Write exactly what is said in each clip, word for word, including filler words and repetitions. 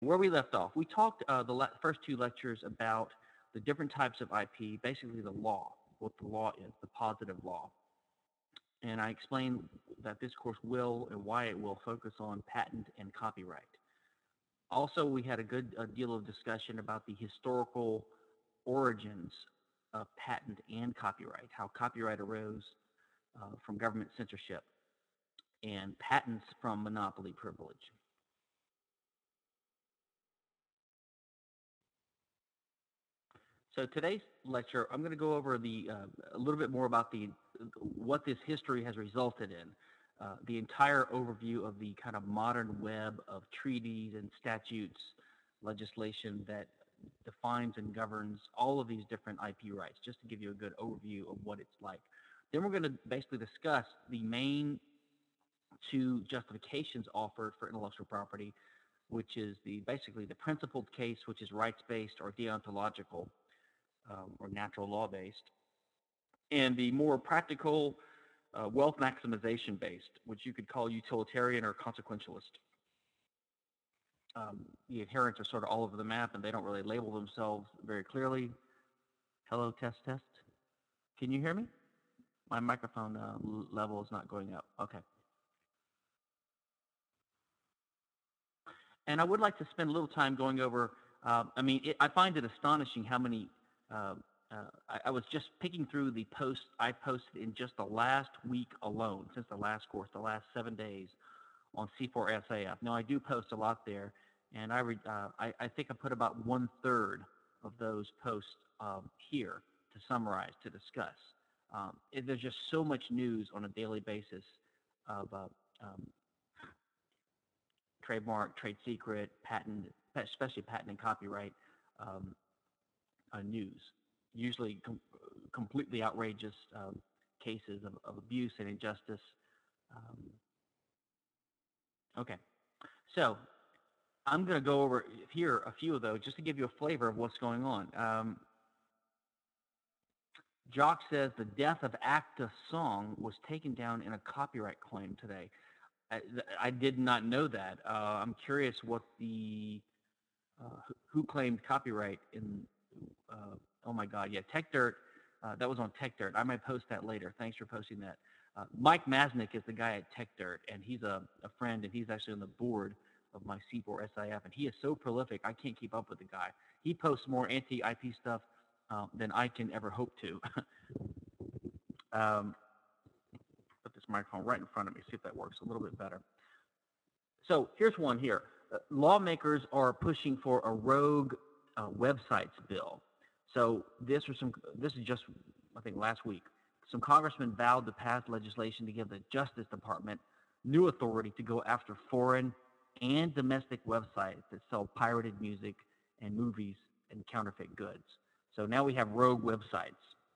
Where we left off, we talked uh, the le- first two lectures about the different types of I P, basically the law, what the law is, the positive law. And I explained that this course will and why it will focus on patent and copyright. Also, we had a good uh, deal of discussion about the historical origins of patent and copyright, how copyright arose uh, from government censorship and patents from monopoly privilege. So today's lecture, I'm going to go over the uh, a little bit more about the what this history has resulted in, uh, the entire overview of the kind of modern web of treaties and statutes, legislation that defines and governs all of these different I P rights, just to give you a good overview of what it's like. Then we're going to basically discuss the main two justifications offered for intellectual property, which is the basically the principled case, which is rights-based or deontological, um, or natural law-based, and the more practical uh, wealth maximization-based, which you could call utilitarian or consequentialist. Um, the adherents are sort of all over the map, and they don't really label themselves very clearly. Hello, test, test. Can you hear me? My microphone uh, level is not going up. Okay. And I would like to spend a little time going over, uh, I mean, it, I find it astonishing how many, uh, uh, I, I was just picking through the posts I posted in just the last week alone, since the last course, the last seven days on C four S A F. Now, I do post a lot there, and I, re, uh, I, I think I put about one third of those posts um, here to summarize, to discuss. Um, it, there's just so much news on a daily basis of uh, um, trademark, trade secret, patent, especially patent and copyright um, uh, news. Usually com completely outrageous um, cases of, of abuse and injustice. Um, okay, so I'm going to go over here a few of those just to give you a flavor of what's going on. Um, Jock says the death of Acta Song was taken down in a copyright claim today. I, I did not know that. Uh, I'm curious what the uh, who claimed copyright in. Uh, oh my God, yeah, TechDirt. Uh, that was on TechDirt. I might post that later. Thanks for posting that. Uh, Mike Masnick is the guy at TechDirt, and he's a, a friend, and he's actually on the board of my C four S I F, and he is so prolific, I can't keep up with the guy. He posts more anti-I P stuff uh, than I can ever hope to. um, put this microphone right in front of me, see if that works a little bit better. So here's one here. Uh, lawmakers are pushing for a rogue uh, websites bill. So this was some. This is just, I think, last week. Some congressmen vowed to pass legislation to give the Justice Department new authority to go after foreign and domestic websites that sell pirated music and movies and counterfeit goods. So now we have rogue websites.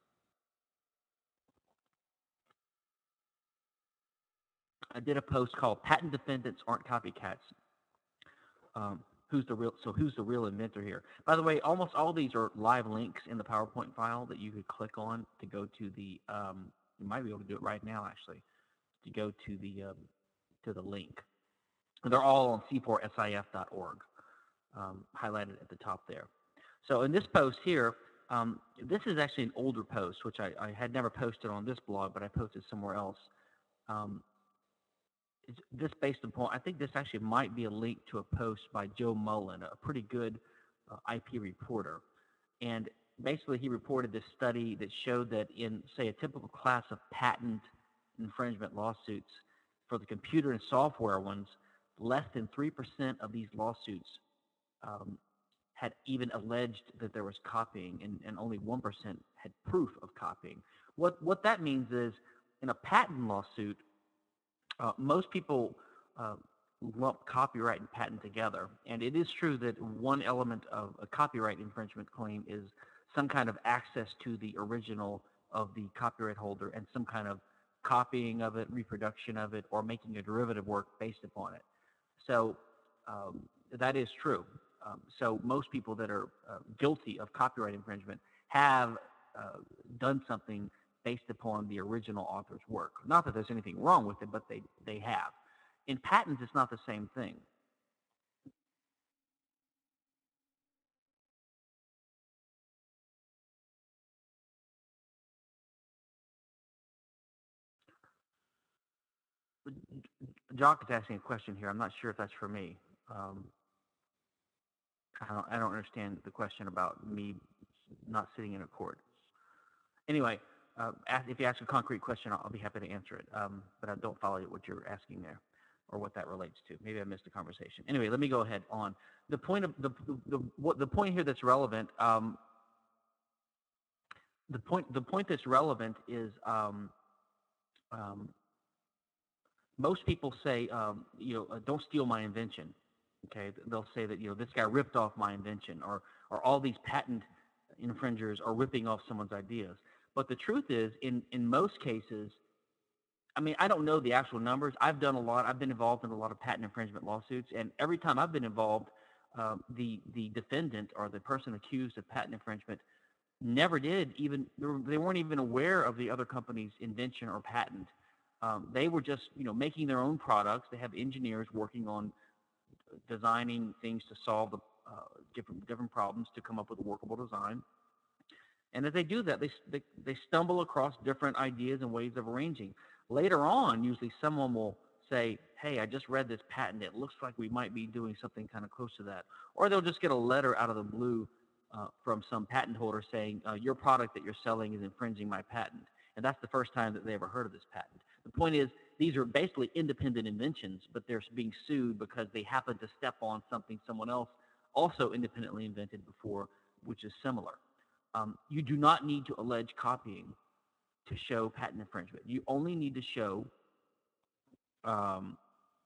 I did a post called "Patent Defendants Aren't Copycats." Um, who's the real? So who's the real inventor here? By the way, almost all these are live links in the PowerPoint file that you could click on to go to the. Um, you might be able to do it right now, actually, to go to the um, to the link. They're all on c four S I F dot org, um, highlighted at the top there. So in this post here, um, this is actually an older post, which I, I had never posted on this blog, but I posted somewhere else. Um, this based upon, I think this actually might be a link to a post by Joe Mullen, a pretty good uh, I P reporter. And basically he reported this study that showed that in, say, a typical class of patent infringement lawsuits, for the computer and software ones, less than three percent of these lawsuits um, had even alleged that there was copying, and, and only one percent had proof of copying. What, what that means is, in a patent lawsuit, uh, most people uh, lump copyright and patent together. And it is true that one element of a copyright infringement claim is some kind of access to the original of the copyright holder and some kind of copying of it, reproduction of it, or making a derivative work based upon it. So um, that is true. Um, so most people that are uh, guilty of copyright infringement have uh, done something based upon the original author's work. Not that there's anything wrong with it, but they, they have. In patents, it's not the same thing. Jock is asking a question here. I'm not sure if that's for me. Um, I don't, I don't understand the question about me not sitting in a court. Anyway, uh, ask, if you ask a concrete question, I'll, I'll be happy to answer it. Um, but I don't follow what you're asking there, or what that relates to. Maybe I missed the conversation. Anyway, let me go ahead on. The point of the the, the what the point here that's relevant. Um, the point the point that's relevant is um, um, most people say, um, you know, uh, don't steal my invention. Okay, they'll say that, you know, this guy ripped off my invention, or or all these patent infringers are ripping off someone's ideas. But the truth is, in in most cases, I mean, I don't know the actual numbers. I've done a lot. I've been involved in a lot of patent infringement lawsuits, and every time I've been involved, um, the the defendant or the person accused of patent infringement never did even, they weren't even aware of the other company's invention or patent. Um, they were just, you know, making their own products. They have engineers working on designing things to solve the uh, different different problems to come up with a workable design. And as they do that, they, they they stumble across different ideas and ways of arranging. Later on, usually someone will say, hey, I just read this patent. It looks like we might be doing something kind of close to that. Or they'll just get a letter out of the blue uh, from some patent holder saying, uh, your product that you're selling is infringing my patent. And that's the first time that they ever heard of this patent. The point is, these are basically independent inventions, but they're being sued because they happen to step on something someone else also independently invented before, which is similar. Um, you do not need to allege copying to show patent infringement. You only need to show um,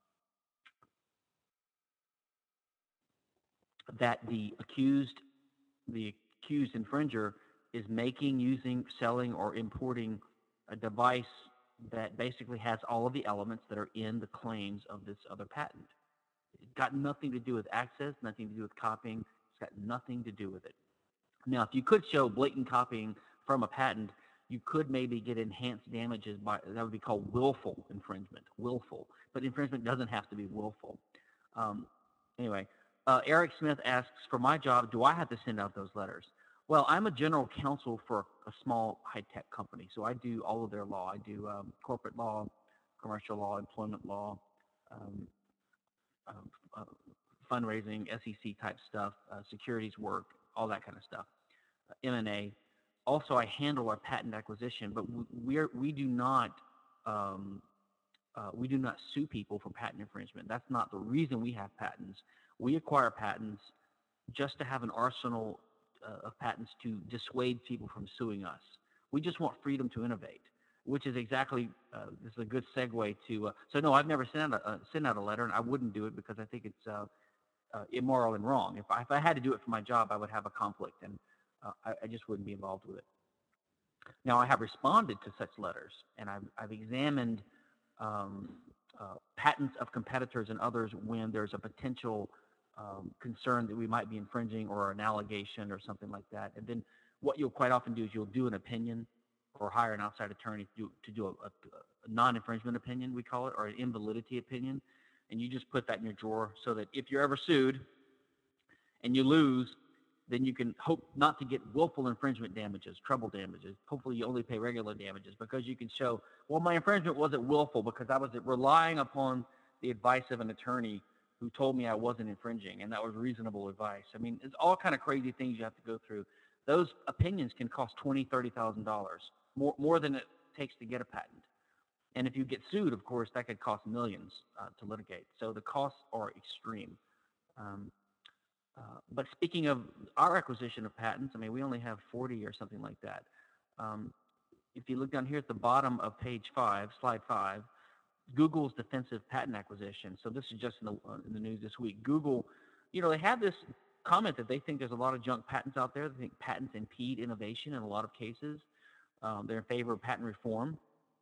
that the accused, the accused infringer is making, using, selling, or importing a device that basically has all of the elements that are in the claims of this other patent. It's got nothing to do with access, nothing to do with copying. It's got nothing to do with it. Now, if you could show blatant copying from a patent, you could maybe get enhanced damages by, that would be called willful infringement, willful. But infringement doesn't have to be willful. Um, anyway, uh, Eric Smith asks, for my job, do I have to send out those letters? Well, I'm a general counsel for a small high-tech company, so I do all of their law. I do um, corporate law, commercial law, employment law, um, uh, uh, fundraising, S E C type stuff, uh, securities work, all that kind of stuff, uh, M and A. Also, I handle our patent acquisition, but we are, we do not um, uh, we do not sue people for patent infringement. That's not the reason we have patents. We acquire patents just to have an arsenal uh, of patents to dissuade people from suing us. We just want freedom to innovate, which is exactly, uh, this is a good segue to, uh, so no, I've never sent out, a, uh, sent out a letter, and I wouldn't do it because I think it's uh, uh, immoral and wrong. If I, if I had to do it for my job, I would have a conflict, and uh, I, I just wouldn't be involved with it. Now, I have responded to such letters, and I've, I've examined um, uh, patents of competitors and others when there's a potential um, concern that we might be infringing, or an allegation or something like that. And then what you'll quite often do is you'll do an opinion, or hire an outside attorney to do, to do a, a, a non-infringement opinion, we call it, or an invalidity opinion. And you just put that in your drawer so that if you're ever sued and you lose, then you can hope not to get willful infringement damages, treble damages. Hopefully you only pay regular damages, because you can show, well, my infringement wasn't willful because I was relying upon the advice of an attorney who told me I wasn't infringing, and that was reasonable advice. I mean, it's all kind of crazy things you have to go through. Those opinions can cost twenty thousand dollars, thirty thousand dollars, more, more than it takes to get a patent. And if you get sued, of course, that could cost millions uh, to litigate. So the costs are extreme. Um, Uh, but speaking of our acquisition of patents, I mean, we only have forty or something like that. Um, if you look down here at the bottom of page five, slide five, Google's defensive patent acquisition. So this is just in the, uh, in the news this week. Google, you know, they have this comment that they think there's a lot of junk patents out there. They think patents impede innovation in a lot of cases. Um, they're in favor of patent reform.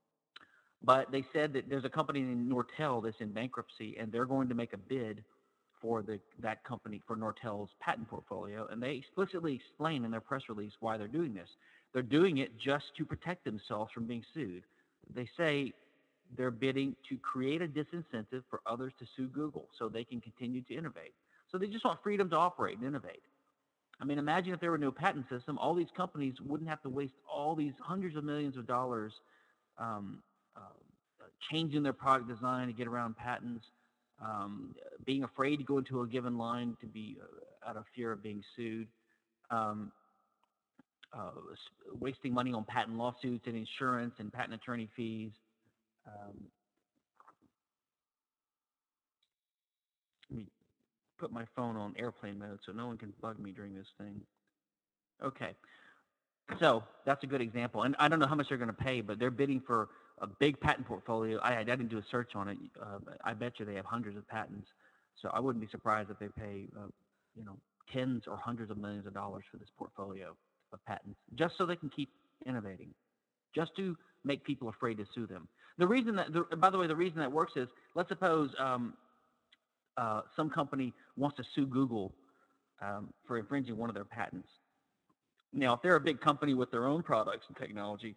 But they said that there's a company in Nortel that's in bankruptcy, and they're going to make a bid for the, that company, for Nortel's patent portfolio, and they explicitly explain in their press release why they're doing this. They're doing it just to protect themselves from being sued. They say they're bidding to create a disincentive for others to sue Google so they can continue to innovate. So they just want freedom to operate and innovate. I mean, imagine if there were no patent system, all these companies wouldn't have to waste all these hundreds of millions of dollars um, uh, changing their product design to get around patents, um, being afraid to go into a given line to be uh, out of fear of being sued, um, uh, wasting money on patent lawsuits and insurance and patent attorney fees. Um, let me put my phone on airplane mode so no one can bug me during this thing. Okay, so that's a good example. And I don't know how much they're going to pay, but they're bidding for a big patent portfolio. I, I didn't do a search on it. Uh, but I bet you they have hundreds of patents. So I wouldn't be surprised if they pay, uh, you know, tens or hundreds of millions of dollars for this portfolio of patents, just so they can keep innovating, just to make people afraid to sue them. The reason that, the, by the way, the reason that works is, let's suppose um, uh, some company wants to sue Google um, for infringing one of their patents. Now, if they're a big company with their own products and technology,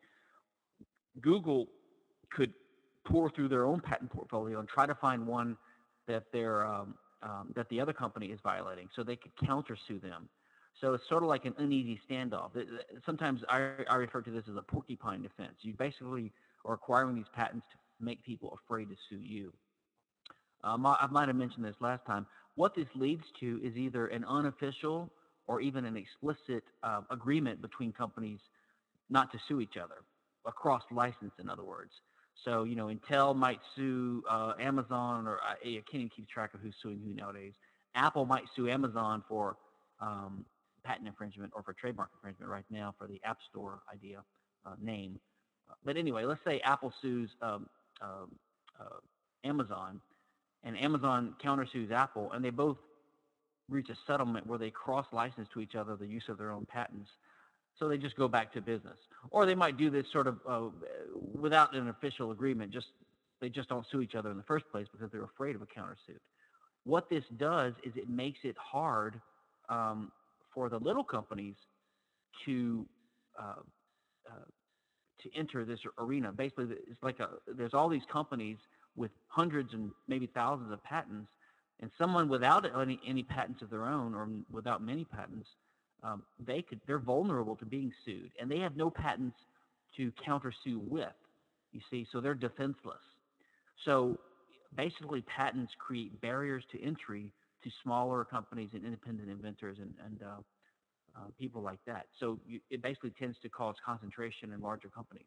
Google could pour through their own patent portfolio and try to find one that they're um, um, that the other company is violating, so they could countersue them. So it's sort of like an uneasy standoff. Sometimes I, I refer to this as a porcupine defense. You basically are acquiring these patents to make people afraid to sue you. Um, I might have mentioned this last time. What this leads to is either an unofficial or even an explicit uh, agreement between companies not to sue each other, a cross license, in other words. So, you know, Intel might sue uh, Amazon, or I, I can't even keep track of who's suing who nowadays. Apple might sue Amazon for um, patent infringement or for trademark infringement right now for the App Store idea uh, name. But anyway, let's say Apple sues um, uh, uh, Amazon, and Amazon countersues Apple, and they both reach a settlement where they cross-license to each other the use of their own patents. So they just go back to business. Or they might do this sort of uh, without an official agreement. Just they just don't sue each other in the first place because they're afraid of a countersuit. What this does is it makes it hard um, for the little companies to uh, uh, to enter this arena. Basically, it's like a, there's all these companies with hundreds and maybe thousands of patents, and someone without any, any patents of their own or without many patents, um, they could they're vulnerable to being sued, and they have no patents to countersue with. You see, so they're defenseless. So basically, patents create barriers to entry to smaller companies and independent inventors and, and uh, uh, people like that. So you, it basically tends to cause concentration in larger companies.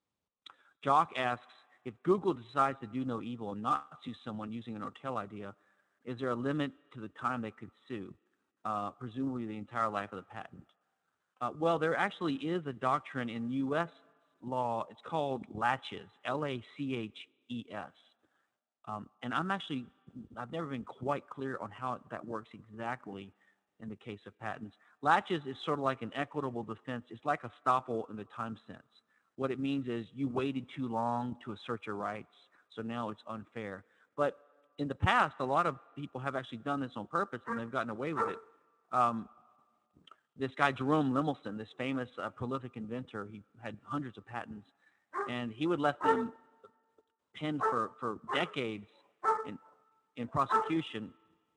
Jock asks, if Google decides to do no evil and not sue someone using an Ortel idea, is there a limit to the time they could sue? Uh, presumably the entire life of the patent. Uh, well, there actually is a doctrine in U S law. It's called laches, L A C H E S. Um, and I'm actually, I've never been quite clear on how that works exactly in the case of patents. Laches is sort of like an equitable defense. It's like a estoppel in the time sense. What it means is you waited too long to assert your rights, so now it's unfair. But in the past, a lot of people have actually done this on purpose, and they've gotten away with it. Um, this guy, Jerome Lemelson, this famous uh, prolific inventor, he had hundreds of patents, and he would let them pen for, for decades in, in prosecution.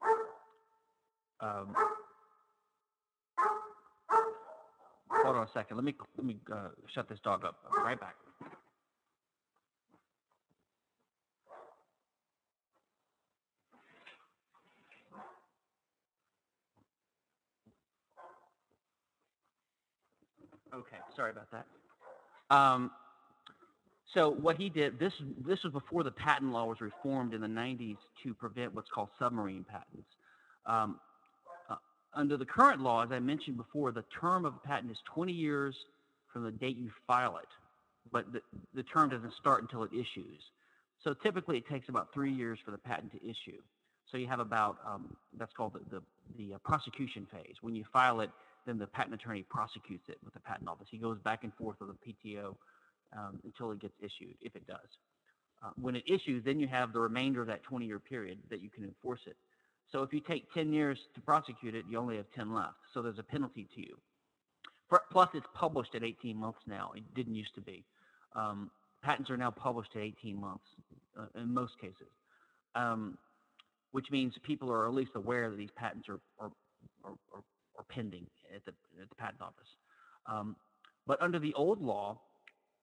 Um, hold on a second. Let me, let me uh, shut this dog up. I'll be right back. Okay, sorry about that. Um, so what he did, this this was before the patent law was reformed in the nineties to prevent what's called submarine patents. Um, uh, under the current law, as I mentioned before, the term of a patent is twenty years from the date you file it, but the, the term doesn't start until it issues. So typically it takes about three years for the patent to issue. So you have about, um, that's called the, the, the uh, prosecution phase. When you file it, then the patent attorney prosecutes it with the patent office. He goes back and forth with the P T O um, until it gets issued, if it does. Uh, when it issues, then you have the remainder of that twenty-year period that you can enforce it. So if you take ten years to prosecute it, you only have ten left. So there's a penalty to you. For, plus, it's published at eighteen months now. It didn't used to be. Um, patents are now published at eighteen months uh, in most cases, um, which means people are at least aware that these patents are, are, are, are or pending at the, at the patent office. Um, but under the old law,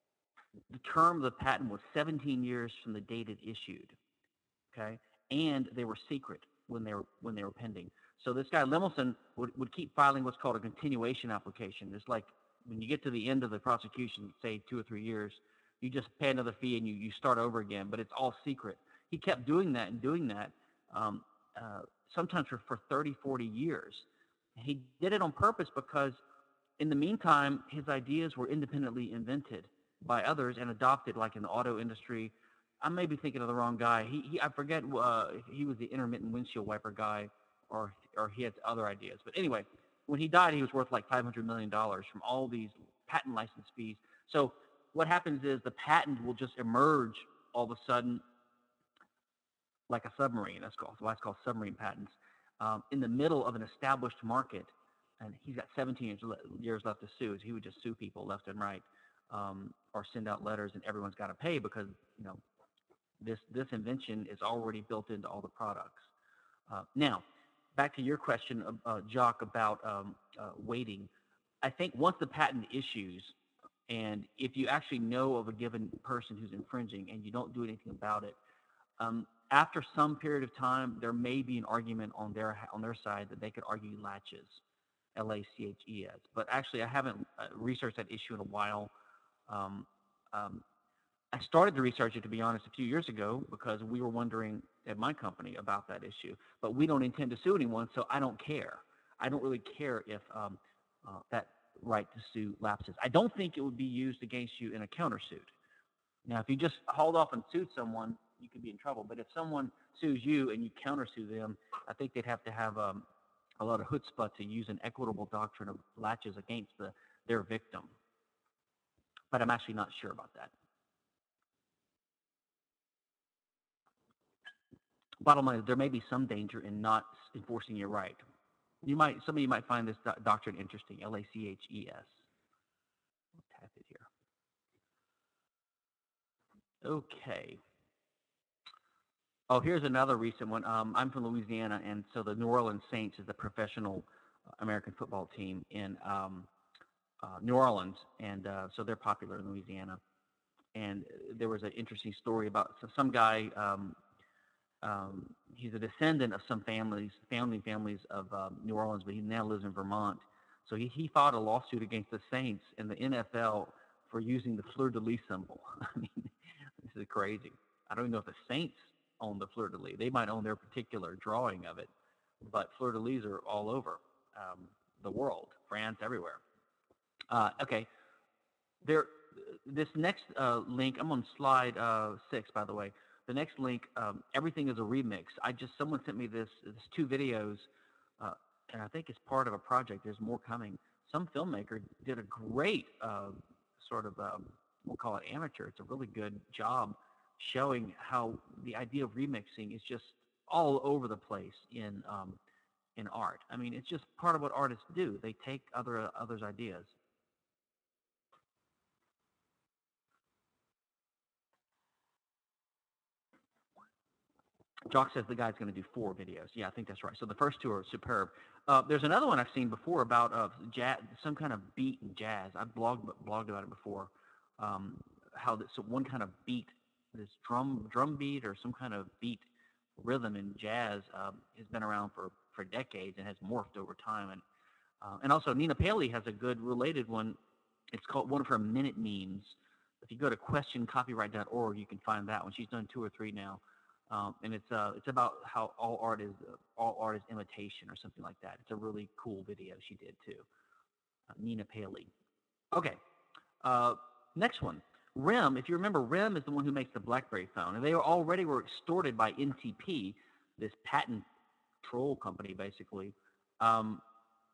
The term of the patent was seventeen years from the date it issued. Okay, and they were secret when they were when they were pending. So this guy Lemelson would, would keep filing what's called a continuation application. It's like when you get to the end of the prosecution, say two or three years, you just pay another fee and you, you start over again, but it's all secret. He kept doing that and doing that, um, uh, sometimes for, for thirty, forty years. He did it on purpose because in the meantime, his ideas were independently invented by others and adopted, like in the auto industry. I may be thinking of the wrong guy. He, he I forget uh, if he was the intermittent windshield wiper guy or or he had other ideas. But anyway, when he died, he was worth like five hundred million dollars from all these patent license fees. So what happens is the patent will just emerge all of a sudden like a submarine. That's called, why it's called submarine patents, um, in the middle of an established market. And he's got seventeen years left to sue. So he would just sue people left and right, um, or send out letters, and everyone's got to pay because, you know, this this invention is already built into all the products. Uh, now, back to your question, uh, Jock, about um, uh, waiting. I think once the patent issues, and if you actually know of a given person who's infringing and you don't do anything about it, um, after some period of time, there may be an argument on their on their side that they could argue latches, L A C H E S. But actually, I haven't uh, researched that issue in a while. Um, um, I started to research it, to be honest, a few years ago because we were wondering at my company about that issue. But we don't intend to sue anyone, so I don't care. I don't really care if um, uh, that right to sue lapses. I don't think it would be used against you in a countersuit. Now, if you just hauled off and sued someone, you could be in trouble. But if someone sues you and you countersue them, I think they'd have to have um, a lot of chutzpah to use an equitable doctrine of latches against the, their victim. But I'm actually not sure about that. Bottom line is there may be some danger in not enforcing your right. You might, some of you might find this do doctrine interesting, L A C H E S. I'll tap it here. Okay. Oh, here's another recent one. Um, I'm from Louisiana, and so the New Orleans Saints is a professional American football team in um, uh, New Orleans, and uh, so they're popular in Louisiana. And there was an interesting story about so some guy. Um, um, he's a descendant of some families, founding families of um, New Orleans, but he now lives in Vermont. So he, he filed a lawsuit against the Saints and the N F L for using the fleur-de-lis symbol. I mean, this is crazy. I don't even know if the Saints own the fleur-de-lis. They might own their particular drawing of it, but fleur-de-lis are all over um, the world, France, everywhere. Uh, okay, there. This next uh, link, I'm on slide uh, six, by the way. The next link, um, everything is a remix. I just, someone sent me this, this two videos, uh, and I think it's part of a project. There's more coming. Some filmmaker did a great uh, sort of, um, we'll call it amateur. It's a really good job showing how the idea of remixing is just all over the place in um, in art. I mean, it's just part of what artists do. They take other others' ideas. Jock says the guy's going to do four videos. Yeah, I think that's right. So the first two are superb. Uh, there's another one I've seen before about uh, jazz, some kind of beat in jazz. I've blogged blogged about it before. Um, how this so one kind of beat, this drum drum beat or some kind of beat rhythm in jazz um, has been around for for decades and has morphed over time. And uh, and also Nina Paley has a good related one. It's called one of her minute memes. If you go to question copyright dot org, you can find that one. She's done two or three now. Um, and it's uh, it's about how all art is uh, all art is imitation or something like that. It's a really cool video she did too. Uh, Nina Paley. Okay, uh, next one. RIM. If you remember, RIM is the one who makes the BlackBerry phone, and they were already were extorted by N T P, this patent troll company, basically. Um,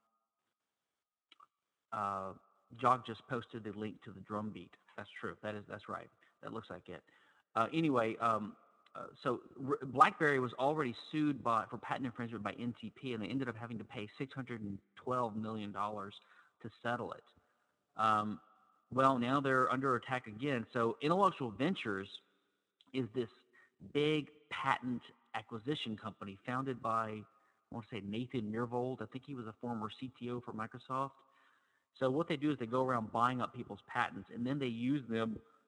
uh, Jog just posted the link to the drum beat. That's true. That is that's right. That looks like it. Uh, anyway. Um, Uh, so R BlackBerry was already sued by for patent infringement by N T P, and they ended up having to pay six hundred twelve million dollars to settle it. Um, well, now they're under attack again. So Intellectual Ventures is this big patent acquisition company founded by, I want to say Nathan Myhrvold. I think he was a former C T O for Microsoft. So what they do is they go around buying up people's patents, and then they use them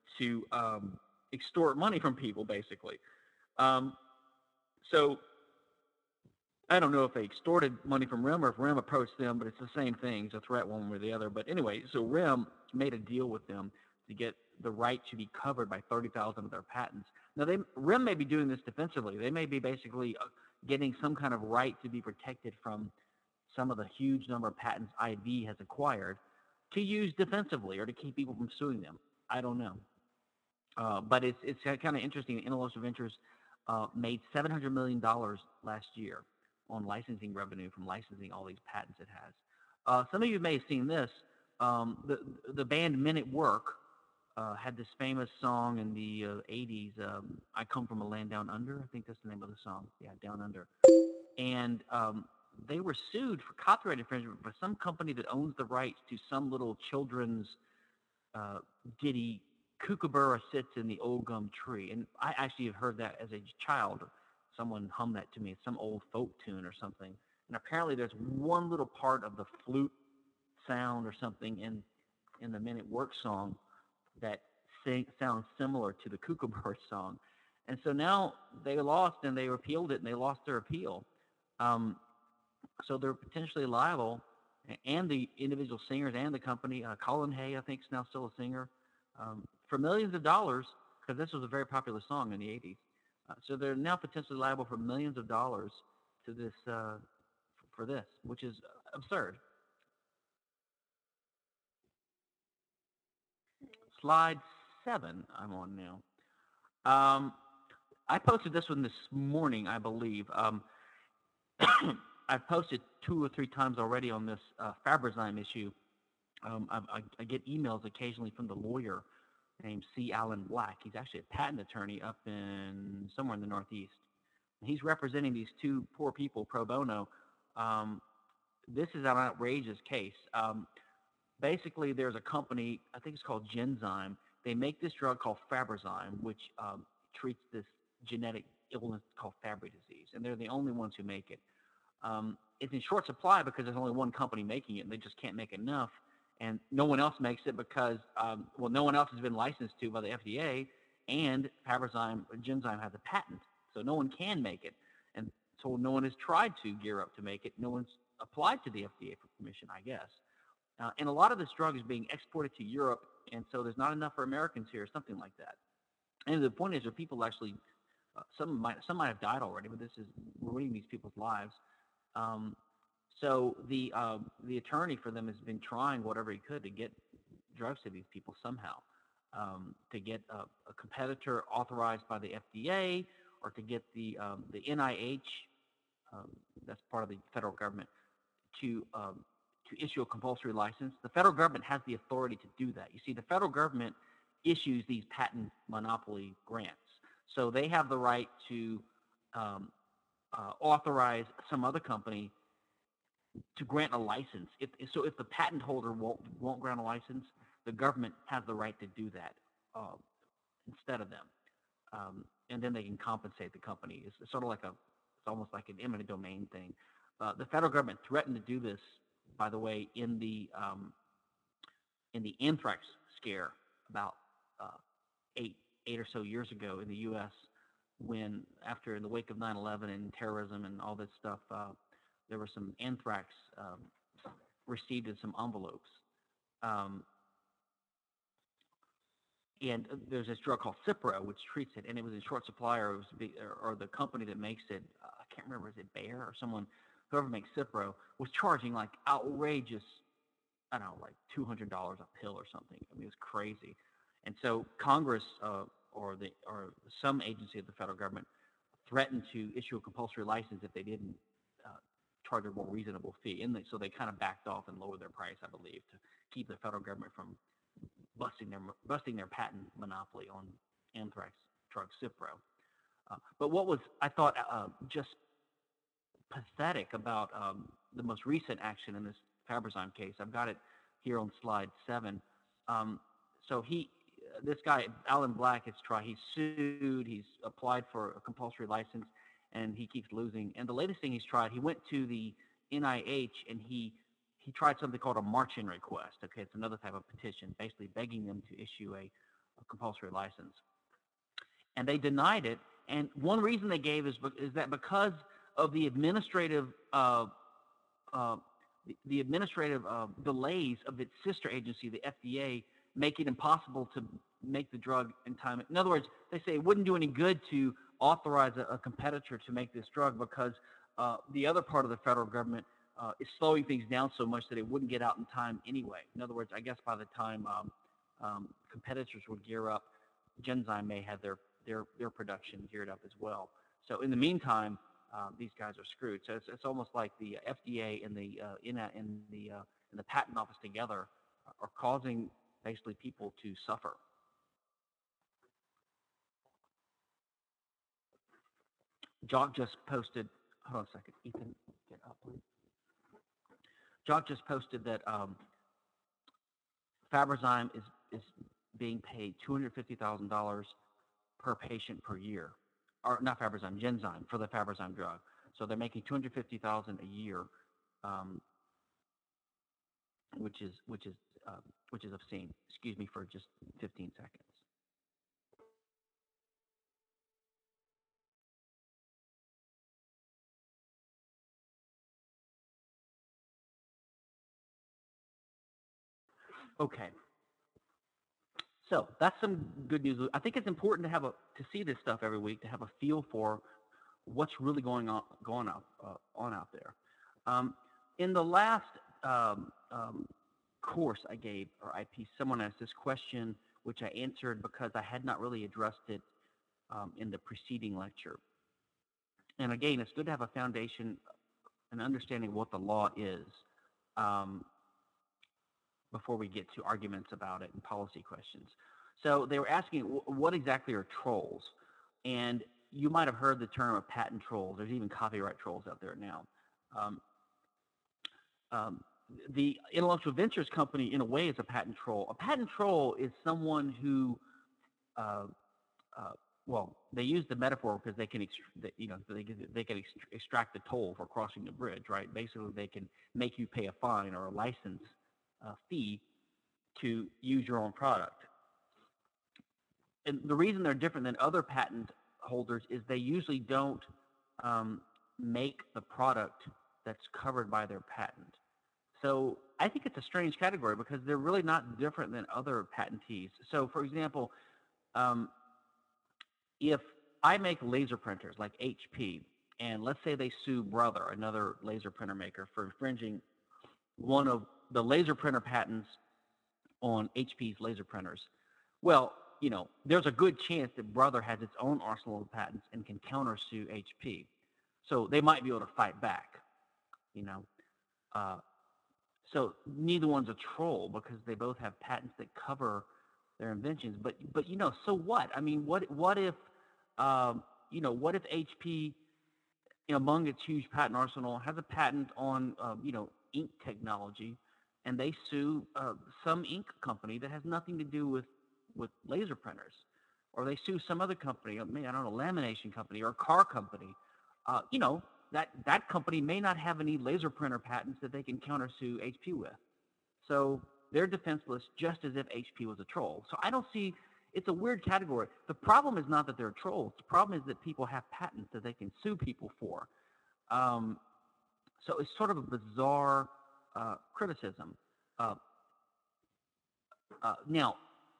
to um, extort money from people, basically. Um, so I don't know if they extorted money from R I M or if R I M approached them, but it's the same thing. It's a threat one way or the other. But anyway, so R I M made a deal with them to get the right to be covered by thirty thousand of their patents. Now, they, R I M may be doing this defensively. They may be basically uh, getting some kind of right to be protected from some of the huge number of patents I V has acquired to use defensively or to keep people from suing them. I don't know. Uh, but it's it's kind of interesting. Intellectual Ventures uh, made seven hundred million dollars last year on licensing revenue from licensing all these patents it has. Uh, some of you may have seen this. Um, the the band Men at Work uh, had this famous song in the uh, eighties. Um, I Come from a Land Down Under. I think that's the name of the song. Yeah, Down Under. And um, they were sued for copyright infringement by some company that owns the rights to some little children's uh, ditty, Kookaburra Sits in the Old Gum Tree. And I actually have heard that as a child. Someone hummed that to me. It's some old folk tune or something. And apparently there's one little part of the flute sound or something in, in the Men at Work song that sing, sounds similar to the Kookaburra song. And so now they lost and they appealed it and they lost their appeal. Um, so they're potentially liable, and the individual singers and the company. uh, Colin Hay, I think, is now still a singer, um, for millions of dollars, because this was a very popular song in the eighties. Uh, so they're now potentially liable for millions of dollars to this, uh, for this, which is absurd. Slide seven, I'm on now. Um, I posted this one this morning, I believe. Um, I've posted two or three times already on this uh, Fabrazyme issue. Um, I, I get emails occasionally from the lawyer named C. Alan Black. He's actually a patent attorney up in somewhere in the Northeast. He's representing these two poor people pro bono. Um, this is an outrageous case. Um, basically, there's a company, I think it's called Genzyme. They make this drug called Fabrazyme, which um, treats this genetic illness called Fabry disease, and they're the only ones who make it. Um, it's in short supply because there's only one company making it, and they just can't make enough. And no one else makes it because, um, well, no one else has been licensed to by the F D A, and Fabrazyme, Genzyme has a patent, so no one can make it. And so no one has tried to gear up to make it. No one's applied to the F D A for permission, I guess. Uh, and a lot of this drug is being exported to Europe, and so there's not enough for Americans here, something like that. And the point is, there are people actually, uh, some might some might have died already, but this is, we're reading these people's lives. Um, so the uh, the attorney for them has been trying whatever he could to get drugs to these people somehow, um, to get a, a competitor authorized by the F D A, or to get the um, the N I H, um, that's part of the federal government, to um, to issue a compulsory license. The federal government has the authority to do that. You see, the federal government issues these patent monopoly grants, so they have the right to um, uh, authorize some other company to grant a license. If, so if the patent holder won't, won't grant a license, the government has the right to do that uh, instead of them. Um, and then they can compensate the company. It's, it's sort of like a, it's almost like an eminent domain thing. Uh, the federal government threatened to do this, by the way, in the um, in the anthrax scare about uh, eight eight or so years ago in the U S, when after in the wake of nine eleven and terrorism and all this stuff, uh, there was some anthrax um, received in some envelopes. Um, and there's this drug called Cipro, which treats it, and it was in short supply, or, it was big, or, or the company that makes it, uh, I can't remember, is it Bayer or someone, whoever makes Cipro, was charging like outrageous, I don't know, like two hundred dollars a pill or something. I mean, it was crazy. And so Congress, uh, or the or some agency of the federal government, threatened to issue a compulsory license if they didn't uh, charge a more reasonable fee. And they, so they kind of backed off and lowered their price, I believe, to keep the federal government from busting their busting their patent monopoly on anthrax drug Cipro. Uh, but what was, I thought, uh, just pathetic about um, the most recent action in this Fabrazyme case, I've got it here on slide seven. Um, so he, this guy, Alan Black, has tried, he's sued, he's applied for a compulsory license, and he keeps losing. And the latest thing he's tried, he went to the N I H and he he tried something called a march-in request. Okay, it's another type of petition, basically begging them to issue a a compulsory license. And they denied it. And one reason they gave is, is that because of the administrative uh, uh, the, the administrative uh, delays of its sister agency, the F D A, make it impossible to make the drug in time. In other words, they say it wouldn't do any good to authorize a, a competitor to make this drug because uh, the other part of the federal government uh, is slowing things down so much that it wouldn't get out in time anyway. In other words, I guess by the time um, um, competitors would gear up, Genzyme may have their, their, their production geared up as well. So in the meantime, uh, these guys are screwed. So it's, it's almost like the F D A and the uh, in, a, in the uh, in the patent office together are causing basically people to suffer. Jock just posted. Hold on a second, Ethan, get up, please. Jock just posted that um, Fabrazyme is is being paid two hundred fifty thousand dollars per patient per year, or not Fabrazyme, Genzyme for the Fabrazyme drug. So they're making two hundred fifty thousand dollars a year, um, which is which is uh, which is obscene. Excuse me for just fifteen seconds. Okay. So that's some good news. I think it's important to have a to see this stuff every week to have a feel for what's really going on going up uh, on out there. Um, in the last um, um, course I gave, or I P, someone asked this question, which I answered because I had not really addressed it um, in the preceding lecture. And again, it's good to have a foundation, an understanding of what the law is um, before we get to arguments about it and policy questions. So they were asking, what exactly are trolls? And you might have heard the term of patent trolls. There's even copyright trolls out there now. Um, um, the intellectual ventures company, in a way, is a patent troll. A patent troll is someone who, uh, uh, well, they use the metaphor because they can, you know, they can, they can extract the toll for crossing the bridge, right? Basically, they can make you pay a fine or a license uh, fee to use your own product. And the reason they're different than other patent holders is they usually don't um, make the product that's covered by their patent. So I think it's a strange category because they're really not different than other patentees. So for example, um, if I make laser printers like H P, and let's say they sue Brother, another laser printer maker, for infringing one of the laser printer patents on H P's laser printers, well, you know, there's a good chance that Brother has its own arsenal of patents and can countersue H P. So they might be able to fight back, you know. Uh, so neither one's a troll because they both have patents that cover their inventions. But, but you know, so what? I mean, what, what if, um, you know, what if H P, you know, among its huge patent arsenal, has a patent on, um, you know, ink technology, and they sue uh, some ink company that has nothing to do with with laser printers, or they sue some other company, I mean, I don't know, lamination company or a car company, uh, you know, that, that company may not have any laser printer patents that they can countersue H P with. So they're defenseless just as if H P was a troll. So I don't see, it's a weird category. The problem is not that they're trolls. The problem is that people have patents that they can sue people for. Um, so it's sort of a bizarre uh, criticism. Uh, uh, now,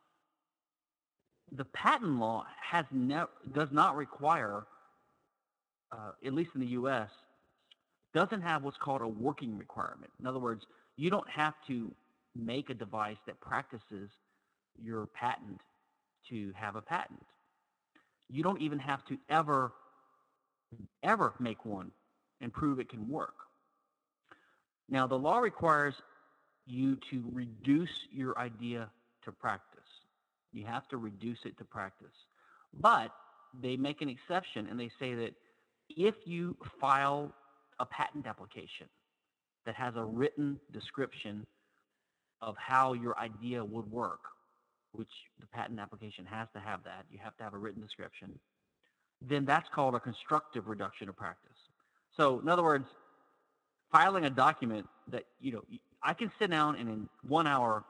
the patent law has never, does not require, uh, at least in the U S, doesn't have what's called a working requirement. In other words, you don't have to make a device that practices your patent to have a patent. You don't even have to ever, ever make one and prove it can work. Now, the law requires you to reduce your idea to practice. You have to reduce it to practice. But they make an exception, and they say that if you file a patent application that has a written description of how your idea would work, which the patent application has to have that, you have to have a written description, then that's called a constructive reduction of practice. So in other words, filing a document that, you know, I can sit down and in one hour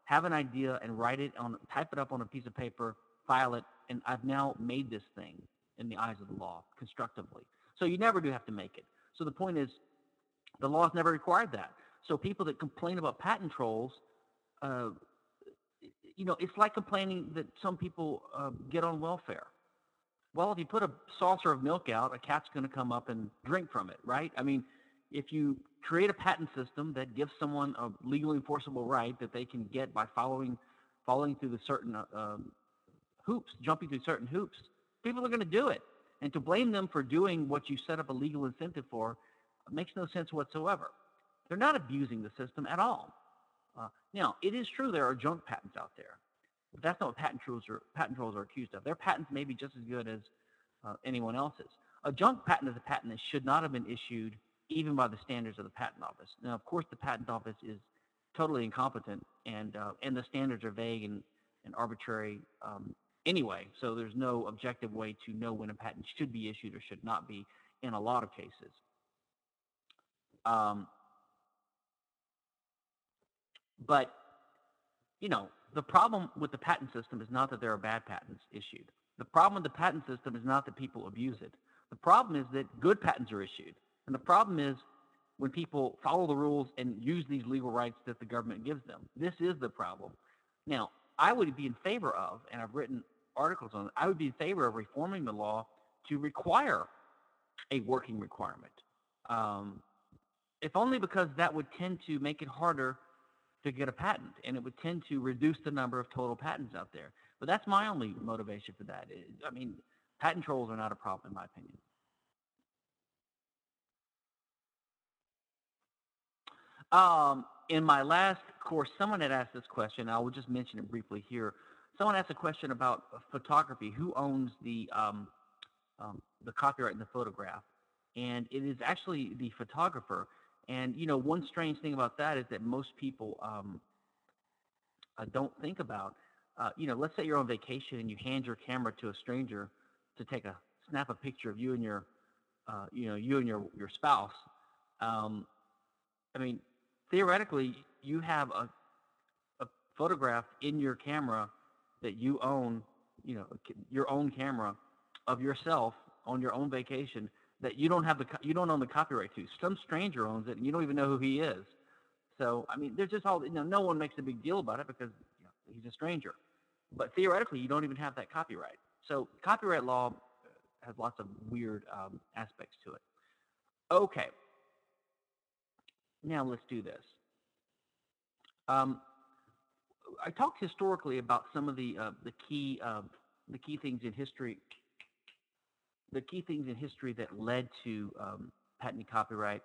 have an idea and write it on, type it up on a piece of paper, file it, and I've now made this thing in the eyes of the law constructively. So you never do have to make it. So the point is, the law has never required that. So people that complain about patent trolls, uh, you know, it's like complaining that some people uh, get on welfare. Well, if you put a saucer of milk out, a cat's going to come up and drink from it, right? I mean, if you create a patent system that gives someone a legally enforceable right that they can get by following following through the certain uh, um, hoops, jumping through certain hoops, people are going to do it. And to blame them for doing what you set up a legal incentive for makes no sense whatsoever. They're not abusing the system at all. Uh, now, it is true there are junk patents out there. But that's not what patent trolls are, patent trolls are accused of. Their patents may be just as good as uh, anyone else's. A junk patent is a patent that should not have been issued even by the standards of the Patent Office. Now, of course, the Patent Office is totally incompetent, and uh, and the standards are vague and, and arbitrary um, anyway, so there's no objective way to know when a patent should be issued or should not be in a lot of cases. Um, but, you know, the problem with the patent system is not that there are bad patents issued. The problem with the patent system is not that people abuse it. The problem is that good patents are issued. And the problem is when people follow the rules and use these legal rights that the government gives them. This is the problem. Now, I would be in favor of, and I've written articles on it, I would be in favor of reforming the law to require a working requirement. Um, if only because that would tend to make it harder to get a patent, and it would tend to reduce the number of total patents out there. But that's my only motivation for that. I mean, patent trolls are not a problem in my opinion. Um, in my last course, someone had asked this question. I will just mention it briefly here. Someone asked a question about photography. Who owns the um, um, the copyright in the photograph? And it is actually the photographer. And you know, one strange thing about that is that most people um, uh, don't think about. Uh, you know, let's say you're on vacation and you hand your camera to a stranger to take a snap a picture of you and your, uh, you know, you and your your spouse. Um, I mean, theoretically, you have a, a photograph in your camera that you own, you know, your own camera of yourself on your own vacation that you don't have the you don't own the copyright to. Some stranger owns it, and you don't even know who he is. So, I mean, there's just all, you know, no one makes a big deal about it because you know, he's a stranger. But theoretically, you don't even have that copyright. So, copyright law has lots of weird um, aspects to it. Okay. Now let's do this. Um, I talked historically about some of the uh, the key uh, the key things in history, the key things in history that led to um, patent and copyright.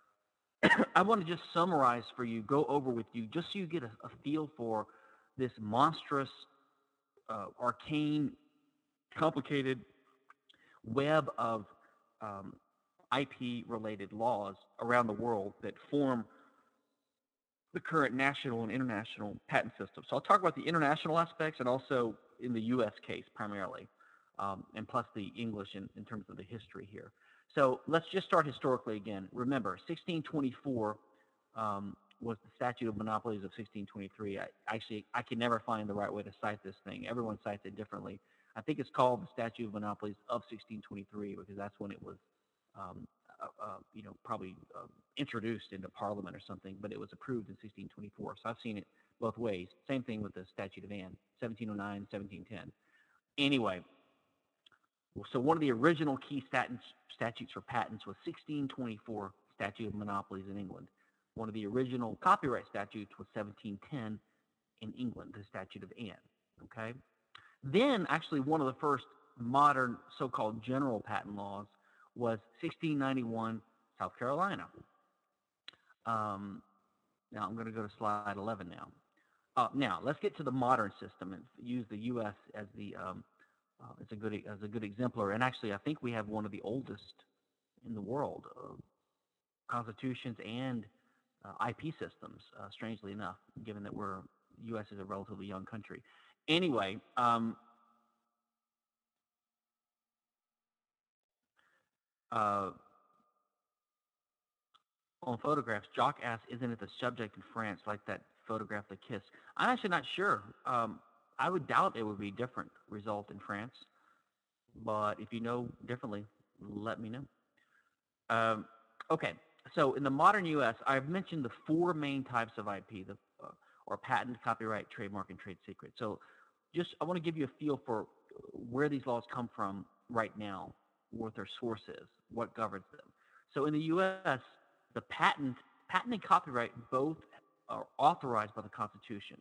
I want to just summarize for you, go over with you, just so you get a, a feel for this monstrous, uh, arcane, complicated web of um, I P-related laws around the world that form the current national and international patent system. So I'll talk about the international aspects and also in the U S case primarily, um, and plus the English in, in terms of the history here. So let's just start historically again. Remember, sixteen twenty-four um, was the statute of monopolies of sixteen twenty-three. I, actually, I can never find the right way to cite this thing. Everyone cites it differently. I think it's called the statute of monopolies of sixteen twenty-three because that's when it was um, Uh, uh, you know, probably uh, introduced into Parliament or something, but it was approved in sixteen twenty-four. So I've seen it both ways. Same thing with the Statute of Anne, seventeen oh nine, seventeen ten. Anyway, so one of the original key statutes, statutes for patents was sixteen twenty-four Statute of Monopolies in England. One of the original copyright statutes was seventeen ten in England, the Statute of Anne. Okay. Then actually one of the first modern so-called general patent laws was sixteen ninety-one, South Carolina. Um, now I'm going to go to slide eleven now. Uh, now let's get to the modern system and use the U S as the um, uh, as a good as a good exemplar. And actually, I think we have one of the oldest in the world uh, constitutions and uh, I P systems. Uh, strangely enough, given that we're U S is a relatively young country. Anyway. Um, Uh, on photographs, Jock asks, isn't it the subject in France, like that photograph, The Kiss? I'm actually not sure. Um, I would doubt it would be different result in France, but if you know differently, let me know. Um, okay, so in the modern U S, I've mentioned the four main types of I P, the, uh, or patent, copyright, trademark, and trade secret. So just, I want to give you a feel for where these laws come from right now, what their source is, what governs them. So in the U S, the patent, patent and copyright both are authorized by the Constitution.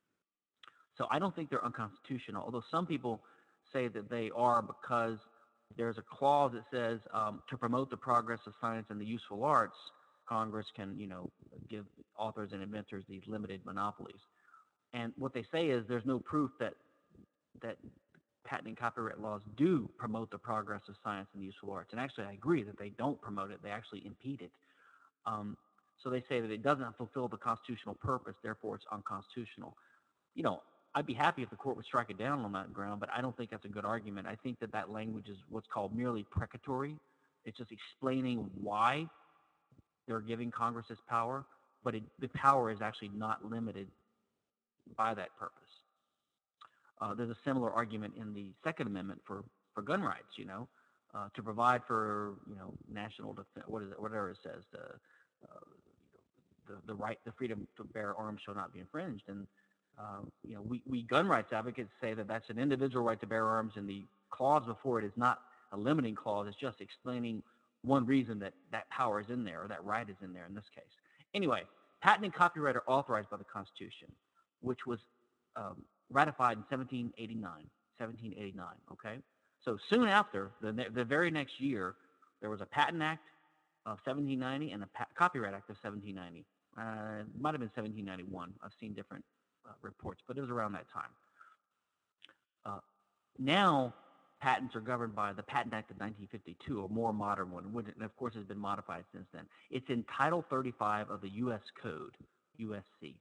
So I don't think they're unconstitutional, although some people say that they are because there's a clause that says um, to promote the progress of science and the useful arts, Congress can, you know, give authors and inventors these limited monopolies. And what they say is there's no proof that that patent and copyright laws do promote the progress of science and the useful arts. And actually, I agree that they don't promote it; they actually impede it. Um, so they say that it doesn't fulfill the constitutional purpose, therefore it's unconstitutional. You know, I'd be happy if the court would strike it down on that ground, but I don't think that's a good argument. I think that that language is what's called merely precatory. It's just explaining why they're giving Congress this power, but it, the power is actually not limited by that purpose. Uh, there's a similar argument in the Second Amendment for, for gun rights, you know, uh, to provide for, you know, national defense, what is it, whatever it says, the, uh, the, the right, the freedom to bear arms shall not be infringed. And, uh, you know, we, we gun rights advocates say that that's an individual right to bear arms, and the clause before it is not a limiting clause. It's just explaining one reason that that power is in there, or that right is in there in this case. Anyway, patent and copyright are authorized by the Constitution, which was um, ratified in seventeen eighty-nine, seventeen eighty-nine, okay? So soon after, the, the very next year, there was a Patent Act of seventeen ninety and a pa Copyright Act of seventeen ninety. Uh, it might have been seventeen ninety-one. I've seen different uh, reports, but it was around that time. Uh, now, patents are governed by the Patent Act of nineteen fifty-two, a more modern one, and of course has been modified since then. It's in Title thirty-five of the U S Code, U S C.